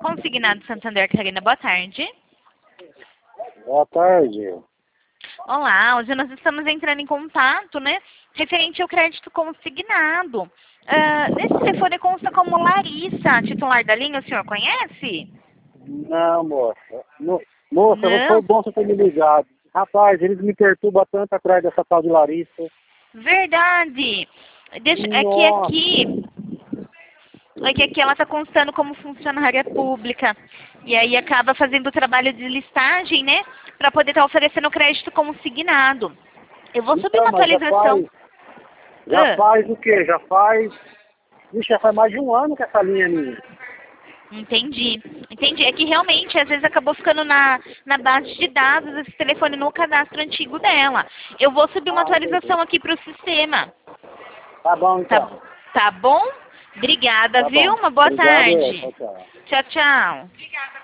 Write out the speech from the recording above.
Consignado Santander, Carolina, boa tarde. Boa tarde. Olá, hoje nós estamos entrando em contato, né, referente ao crédito consignado. Nesse telefone consta como Larissa, titular da linha, o senhor conhece? Não, moça. Moça, Não? foi bom você ter me ligado. Rapaz, eles me perturbam tanto atrás dessa tal de Larissa. Verdade. É que aqui ela está constando como funcionária pública. E aí acaba fazendo o trabalho de listagem, né? Para poder estar oferecendo crédito consignado. Eu vou subir uma Mas atualização. já faz o quê? Já faz... Ixi, já faz mais de um ano que essa linha é minha. Entendi. É que realmente, às vezes, acabou ficando na base de dados esse telefone no cadastro antigo dela. Eu vou subir uma atualização aqui para o sistema. Tá bom, então. Tá bom? Obrigada, Tá viu? bom. Uma boa Obrigado. tarde. Tchau, tchau. Tchau, tchau.